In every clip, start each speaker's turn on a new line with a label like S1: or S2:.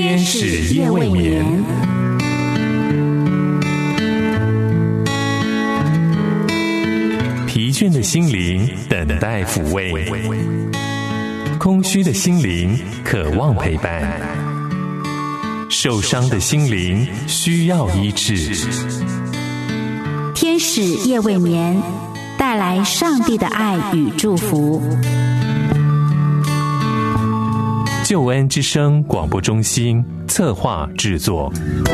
S1: 天使夜未眠。疲倦的心灵等待抚慰，空虚的心灵渴望陪伴，受伤的心灵需要医治。
S2: 天使夜未眠，带来上帝的爱与祝福。
S1: 救恩之声广播中心策划制作。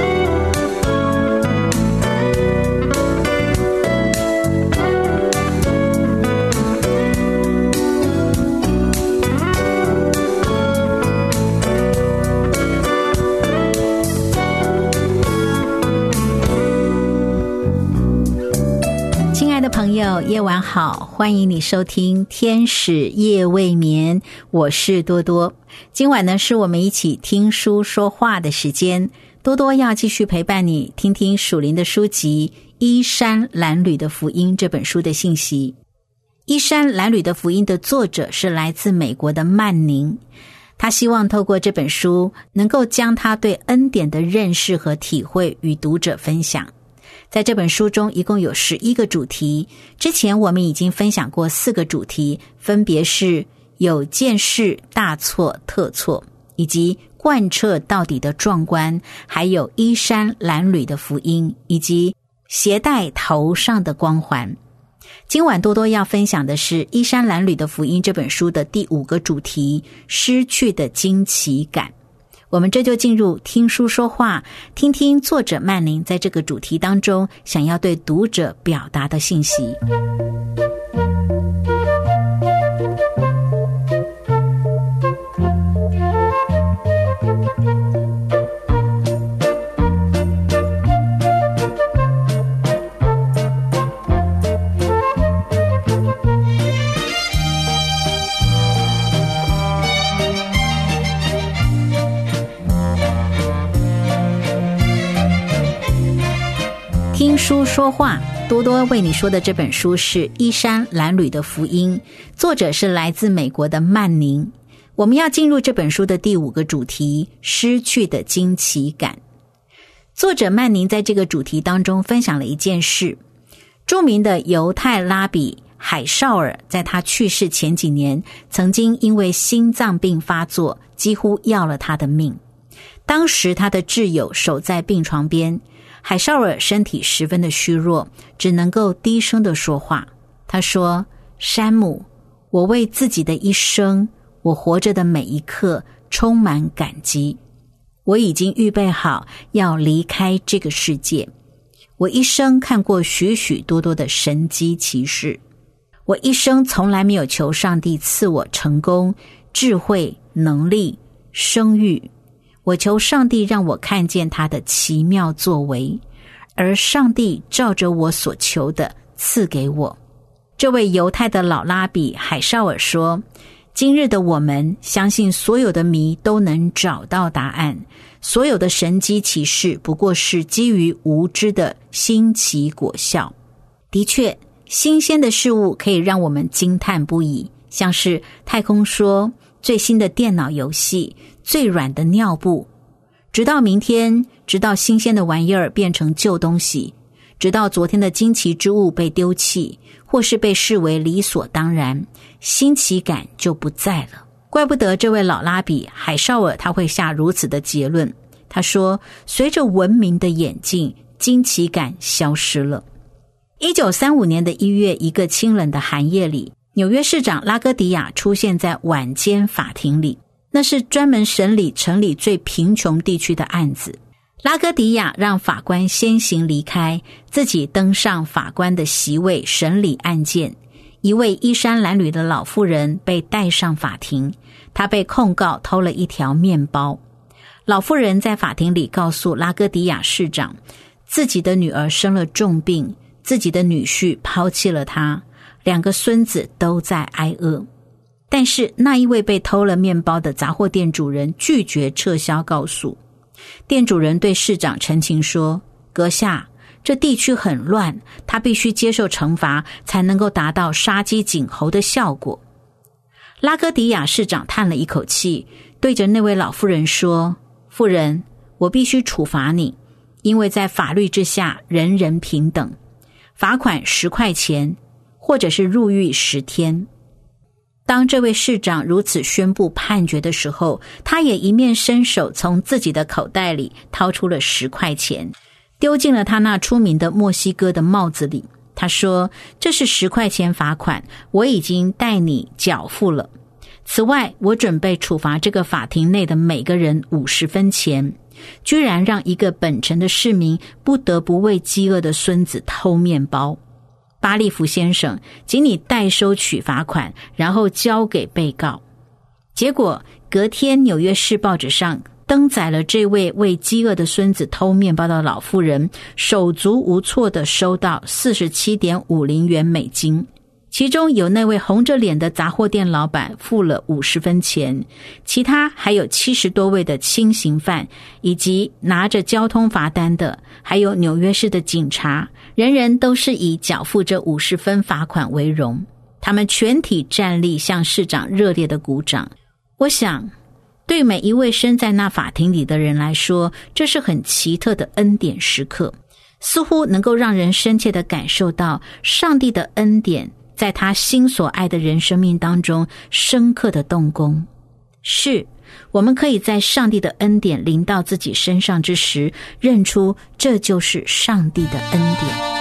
S2: 朋友夜晚好，欢迎你收听天使夜未眠，我是多多。今晚呢是我们一起听书说话的时间，多多要继续陪伴你听听属灵的书籍《衣衫褴褛的福音》这本书的信息。《衣衫褴褛的福音》的作者是来自美国的曼宁，他希望透过这本书能够将他对恩典的认识和体会与读者分享。在这本书中一共有11个主题，之前我们已经分享过4个主题，分别是有件事大错特错，以及贯彻到底的壮观，还有衣衫褴褛的福音，以及携带头上的光环。今晚多多要分享的是《衣衫褴褛的福音》这本书的第5个主题，失去的惊奇感。我们这就进入听书说话，听听作者曼宁在这个主题当中想要对读者表达的信息。听书说话，多多为你说的这本书是《衣衫褴褛的福音》，作者是来自美国的曼宁。我们要进入这本书的第5个主题，失去的惊奇感。作者曼宁在这个主题当中分享了一件事，著名的犹太拉比海绍尔在他去世前几年，曾经因为心脏病发作，几乎要了他的命。当时他的挚友守在病床边，海绍尔身体十分的虚弱，只能够低声的说话。他说：山姆，我为自己的一生，我活着的每一刻充满感激。我已经预备好要离开这个世界。我一生看过许许多多的神迹奇事，我一生从来没有求上帝赐我成功、智慧、能力、声誉。我求上帝让我看见他的奇妙作为，而上帝照着我所求的赐给我。这位犹太的老拉比海绍尔说，今日的我们相信所有的谜都能找到答案，所有的神迹奇事不过是基于无知的新奇果效。的确，新鲜的事物可以让我们惊叹不已，像是太空梭、最新的电脑游戏、最软的尿布，直到明天，直到新鲜的玩意儿变成旧东西，直到昨天的惊奇之物被丢弃，或是被视为理所当然，新奇感就不在了。怪不得这位老拉比海绍尔他会下如此的结论。他说，随着文明的演进，惊奇感消失了。1935年的1月，一个清冷的寒夜里，纽约市长拉戈迪亚出现在晚间法庭里，那是专门审理城里最贫穷地区的案子。拉戈迪亚让法官先行离开，自己登上法官的席位审理案件。一位衣衫褴褛的老妇人被带上法庭，她被控告偷了一条面包。老妇人在法庭里告诉拉戈迪亚市长，自己的女儿生了重病，自己的女婿抛弃了她，2个孙子都在挨饿。但是那一位被偷了面包的杂货店主人拒绝撤销告诉。店主人对市长陈情说，阁下，这地区很乱，他必须接受惩罚才能够达到杀鸡儆猴的效果。拉戈迪亚市长叹了一口气，对着那位老妇人说， 妇人，我必须处罚你，因为在法律之下人人平等，罚款10块钱，或者是入狱10天。当这位市长如此宣布判决的时候，他也一面伸手从自己的口袋里掏出了10块钱，丢进了他那出名的墨西哥的帽子里。他说，这是10块钱罚款，我已经代你缴付了。此外，我准备处罚这个法庭内的每个人50分钱，居然让一个本城的市民不得不为饥饿的孙子偷面包。巴利弗先生，请你代收取罚款，然后交给被告。结果隔天纽约市报纸上登载了这位为饥饿的孙子偷面包的老妇人手足无措地收到 47.50 元美金，其中有那位红着脸的杂货店老板付了50分钱，其他还有70多位的轻刑犯，以及拿着交通罚单的，还有纽约市的警察，人人都是以缴付这50分罚款为荣。他们全体站立向市长热烈的鼓掌。我想对每一位身在那法庭里的人来说，这是很奇特的恩典时刻，似乎能够让人深切地感受到上帝的恩典在他心所爱的人生命当中深刻的动工。是，我们可以在上帝的恩典临到自己身上之时，认出这就是上帝的恩典。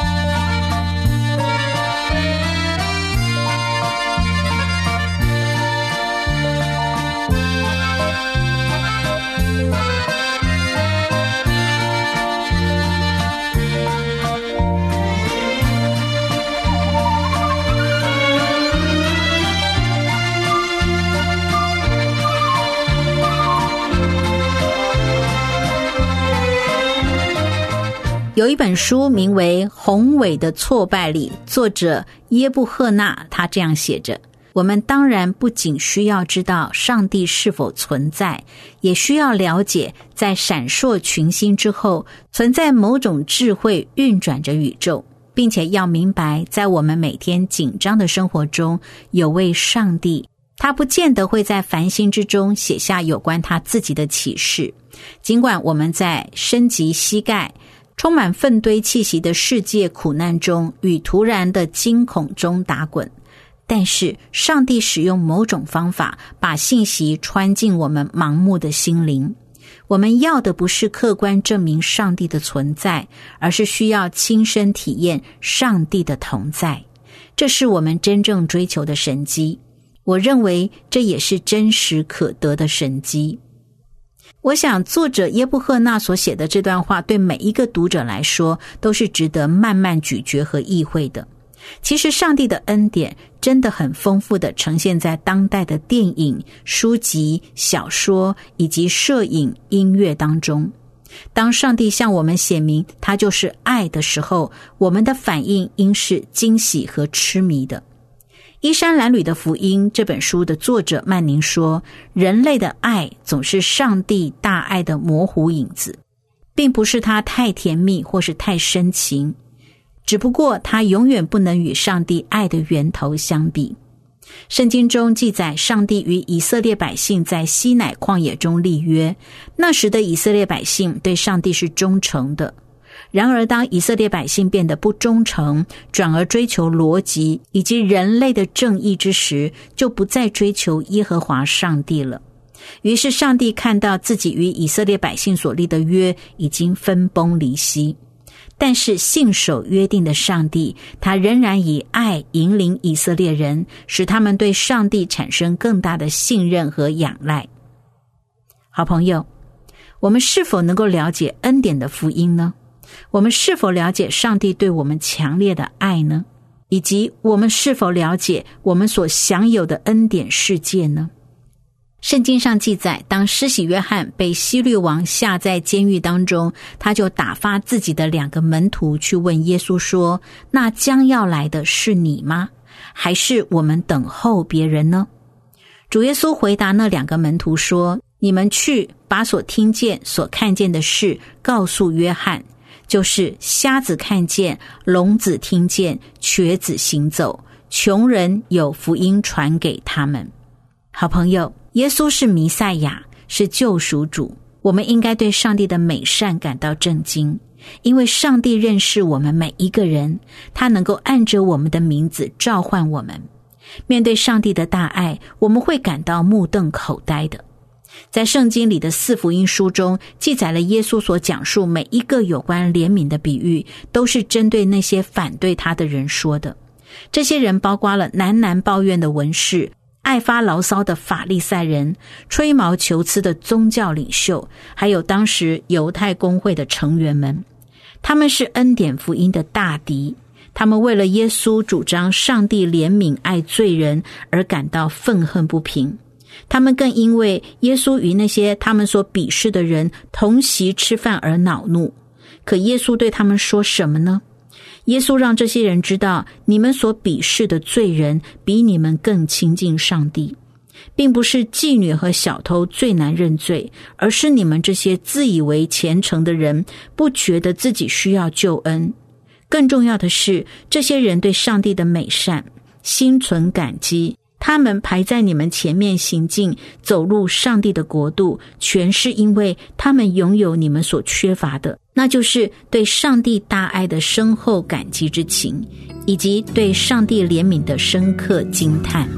S2: 有一本书名为《宏伟的挫败力》，作者耶布赫纳他这样写着，我们当然不仅需要知道上帝是否存在，也需要了解在闪烁群星之后存在某种智慧运转着宇宙，并且要明白在我们每天紧张的生活中有位上帝，他不见得会在繁星之中写下有关他自己的启示。尽管我们在身及膝盖充满粪堆气息的世界苦难中与突然的惊恐中打滚，但是上帝使用某种方法把信息穿进我们盲目的心灵。我们要的不是客观证明上帝的存在，而是需要亲身体验上帝的同在。这是我们真正追求的神迹，我认为这也是真实可得的神迹。我想作者耶布赫纳所写的这段话对每一个读者来说都是值得慢慢咀嚼和意会的。其实上帝的恩典真的很丰富地呈现在当代的电影、书籍、小说以及摄影、音乐当中。当上帝向我们显明他就是爱的时候，我们的反应应是惊喜和痴迷的。衣衫褴褛的福音这本书的作者曼宁说，人类的爱总是上帝大爱的模糊影子，并不是它太甜蜜或是太深情，只不过它永远不能与上帝爱的源头相比。圣经中记载，上帝与以色列百姓在西乃旷野中立约，那时的以色列百姓对上帝是忠诚的。然而当以色列百姓变得不忠诚，转而追求逻辑以及人类的正义之时，就不再追求耶和华上帝了。于是上帝看到自己与以色列百姓所立的约已经分崩离析，但是信守约定的上帝，他仍然以爱引领以色列人，使他们对上帝产生更大的信任和仰赖。好朋友，我们是否能够了解恩典的福音呢？我们是否了解上帝对我们强烈的爱呢？以及我们是否了解我们所享有的恩典世界呢？圣经上记载，当施洗约翰被希律王下在监狱当中，他就打发自己的2个门徒去问耶稣说，那将要来的是你吗？还是我们等候别人呢？主耶稣回答那2个门徒说，你们去把所听见所看见的事告诉约翰，就是瞎子看见，聋子听见，瘸子行走，穷人有福音传给他们。好朋友，耶稣是弥赛亚，是救赎主。 我们应该对上帝的美善感到震惊，因为上帝认识我们每一个人，他能够按着我们的名字召唤我们。面对上帝的大爱，我们会感到目瞪口呆的。在圣经里的4福音书中，记载了耶稣所讲述每一个有关怜悯的比喻，都是针对那些反对他的人说的。这些人包括了喃喃抱怨的文士、爱发牢骚的法利赛人、吹毛求疵的宗教领袖，还有当时犹太公会的成员们。他们是恩典福音的大敌，他们为了耶稣主张上帝怜悯爱罪人而感到愤恨不平。他们更因为耶稣与那些他们所鄙视的人同席吃饭而恼怒。可耶稣对他们说什么呢？耶稣让这些人知道，你们所鄙视的罪人比你们更亲近上帝，并不是妓女和小偷最难认罪，而是你们这些自以为虔诚的人不觉得自己需要救恩。更重要的是，这些人对上帝的美善心存感激，他们排在你们前面行进，走入上帝的国度，全是因为他们拥有你们所缺乏的，那就是对上帝大爱的深厚感激之情，以及对上帝怜悯的深刻惊叹。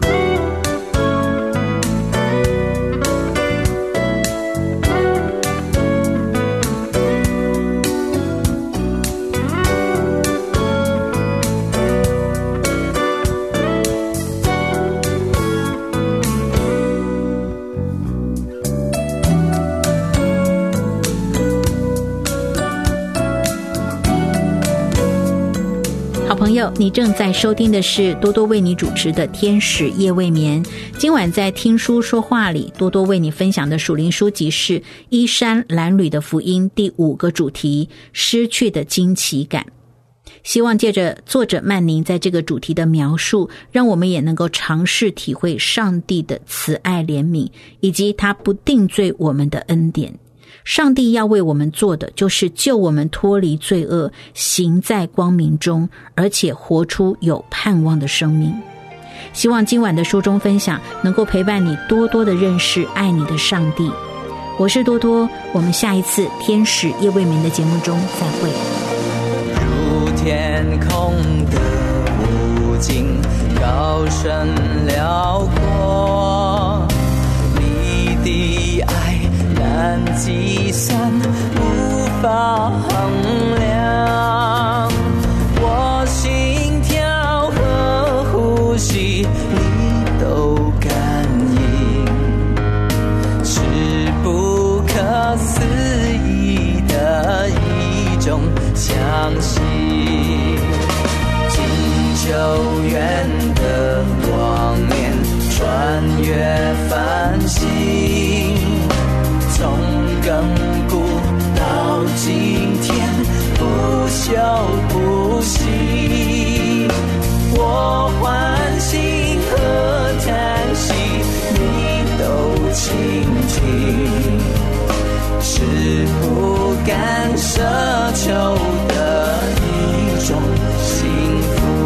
S2: 好朋友，你正在收听的是多多为你主持的天使夜未眠。今晚在听书说话里，多多为你分享的属灵书籍是依山褴褛的福音第5个主题，失去的惊奇感。希望借着作者曼宁在这个主题的描述，让我们也能够尝试体会上帝的慈爱怜悯，以及他不定罪我们的恩典。上帝要为我们做的，就是救我们脱离罪恶，行在光明中，而且活出有盼望的生命。希望今晚的书中分享能够陪伴你多多的认识爱你的上帝。我是多多，我们下一次天使夜未眠的节目中再会。
S3: 如天空的无尽，高深辽阔，你的爱难计算，无法衡量。我心跳和呼吸你都感应，是不可思议的一种相信。久远的光年穿越繁星，从亘古到今天不休不息。我欢欣和叹息你都倾听，是不敢奢求的一种幸福。